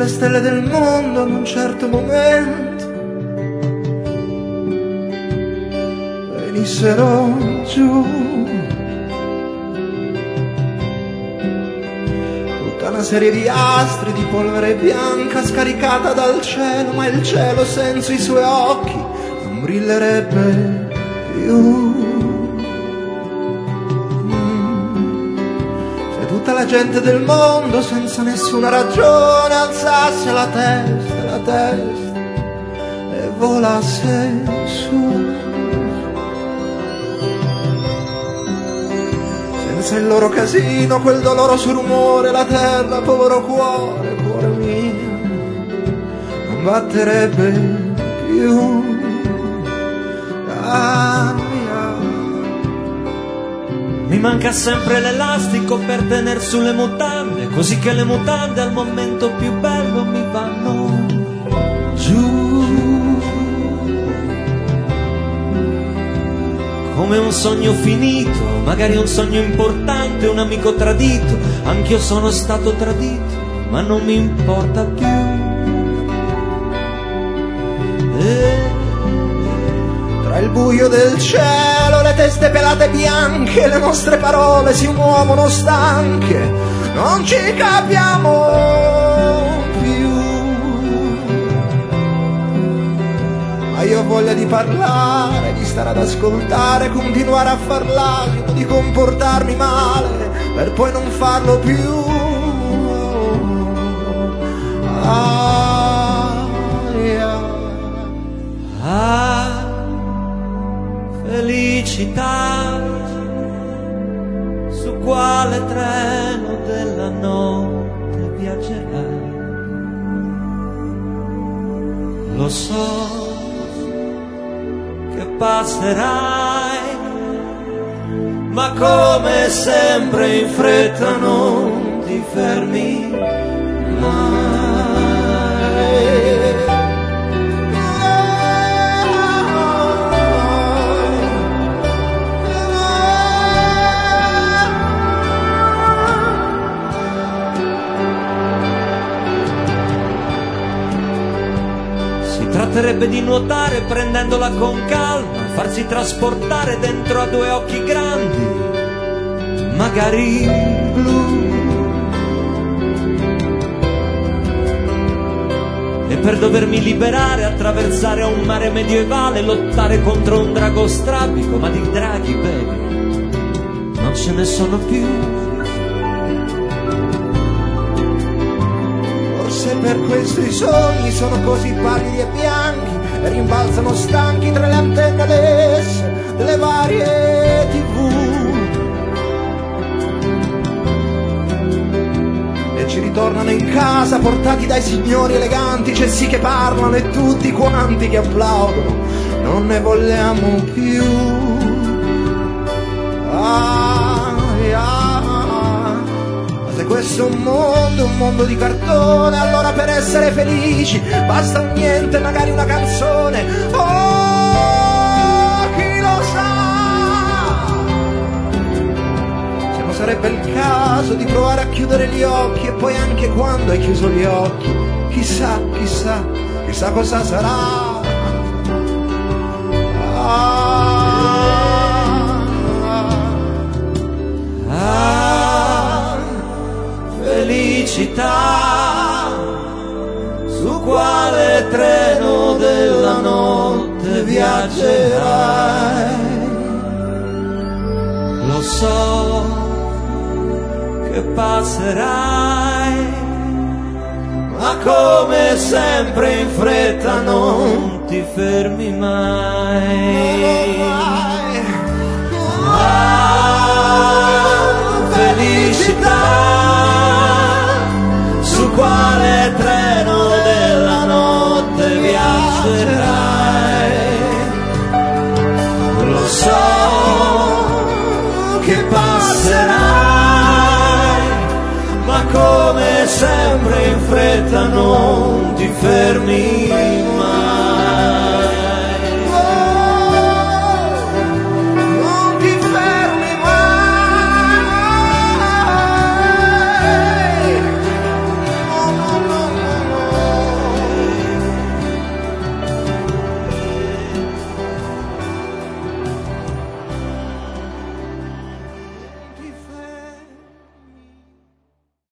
stelle del mondo in un certo momento venissero giù. Tutta una serie di astri di polvere bianca scaricata dal cielo, ma il cielo senza i suoi occhi non brillerebbe più. Se tutta la gente del mondo senza nessuna ragione alzasse la testa e volasse su, senza il loro casino, quel doloroso rumore, la terra, povero cuore, cuore mio, non batterebbe più. Mi manca sempre l'elastico per tener sulle mutande, così che le mutande al momento più bello mi vanno giù. Come un sogno finito, magari un sogno importante, un amico tradito, anch'io sono stato tradito, ma non mi importa più. Tra il buio del cielo, le teste pelate bianche, le nostre parole si muovono stanche, non ci capiamo più. Ma io ho voglia di parlare, di stare ad ascoltare, continuare a far l'asino, di comportarmi male per poi non farlo più. Felicità, su quale treno della notte viaggerai? Lo so che passerai, ma come sempre in fretta non ti fermi mai. Tratterebbe di nuotare prendendola con calma, farsi trasportare dentro a due occhi grandi, magari blu. E per dovermi liberare, attraversare un mare medievale, lottare contro un drago strabico, ma di draghi, baby, non ce ne sono più. Forse per questo i sogni sono così pallidi e bianchi e rimbalzano stanchi tra le antenne lesse delle varie TV. E ci ritornano in casa portati dai signori eleganti, c'è sì che parlano e tutti quanti che applaudono, non ne vogliamo più. Se questo è un mondo di cartone, allora per essere felici basta un niente, magari una canzone. Oh, chi lo sa? Se non sarebbe il caso di provare a chiudere gli occhi, e poi anche quando hai chiuso gli occhi, chissà cosa sarà. Felicità, su quale treno della notte viaggerai? Lo so che passerai, ma come sempre in fretta non ti fermi mai. Felicità, su quale treno della notte viaggerai? Lo so che passerai, ma come sempre in fretta non ti fermi